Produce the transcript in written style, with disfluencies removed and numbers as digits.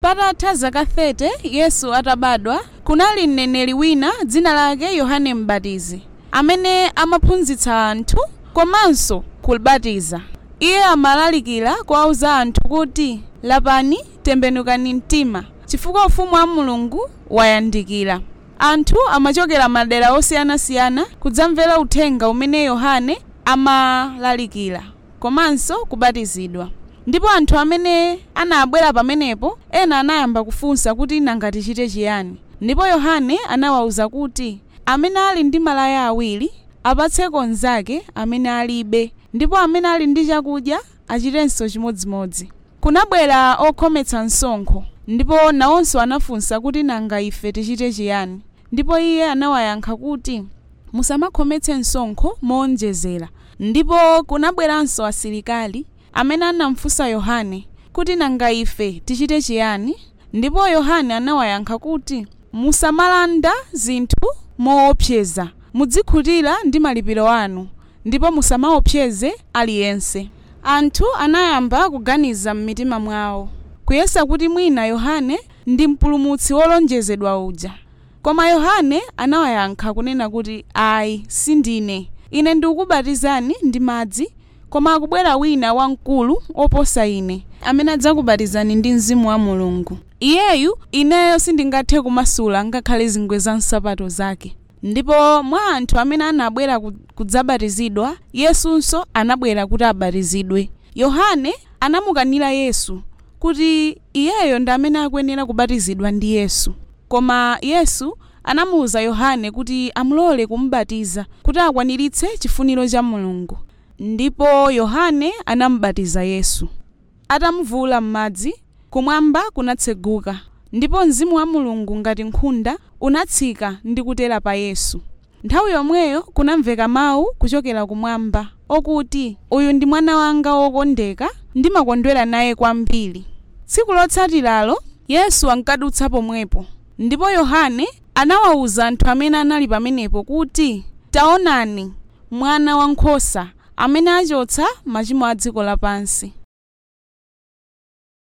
Patatha zaka 30 Yesu atabadwa, kunali mneneri wina dzina lake Yohane M'batizi, amene amaphunzitsa anthu komanso kubatiza. Iye amalalikira kuwauza anthu kuti lapani, tembenukani mtima, chifukwa ufumu wa Mulungu wayandikira. Anthu amachokera madera osiyanasiyana kudzamvera uthenga umene Yohane amalalikira komanso kubatizidwa. Ndipo anthu amene anabwera pamenepo ena anayamba kufunsa kuti nanga tichite chiyani. Ndipo Yohane anawawuza kuti amene ali ndi malaya awiri apatse konzake amene alibe, ndipo amene ali ndi chakudya achitenso chimodzimodzi. Kunabwera okhometsa msonkho, ndipo nawonso anafunsa kuti nanga ife tichite chiyani. Ndipo iye anawayankha kuti musamakhometse msonkho moonjezera. Ndipo kunabweranso asilikali amene anamufunsa Yohane kuti nanga ife tichite chiyani. Ndipo Yohane anawayankha kuti musamalanda zinthu moopseza, mudzikhutira ndi malipiro anu, ndipo musamaopseze aliyense. Anthu anayamba kuganiza m'mitima mwawo kuyesa kuti mwina Yohane ndi mpulumutsi wolonjezedwa uja. Koma Yohane anawayankha kunena kuti ayi, sindine. Ine ndikukubatizani ndi madzi, koma akubwera wina wamkulu oposa ine, amene adzakubatizani ndi Mzimu wa Mulungu. Iyeyu ineyo sindingathe kumasula ngakhale zingwe za nsapato zake. Ndipo mwa anthu amene anabwera kudzabatizidwa, Yesunso anabwera kuti abatizidwe. Yohane anamukanira Yesu kuti iyeyo ndi amene akuyenera kubatizidwa ndi Yesu. Koma Yesu anamuwuza Yohane kuti amulole kumubatiza kuti akwaniritse chifuniro cha Mulungu. Ndipo Yohane anamubatiza Yesu. Atamuvula m'madzi, kumwamba kunatseguka, ndipo Mzimu wa Mulungu ngati nkhunda unatsika ndi kutera pa Yesu. Nthawi yomweyo kunamveka mawu kuchokera kumwamba okuti, uyu ndi mwana wanga wokondeka, ndimakondwera naye kwambiri. Tsiku lotsatiralo Yesu ankadutsa pomwepo, ndipo Yohane anawawuza anthu amene anali pamenepo kuti taonani, mwana wankhosa amene achotsa machimo a dziko lapansi.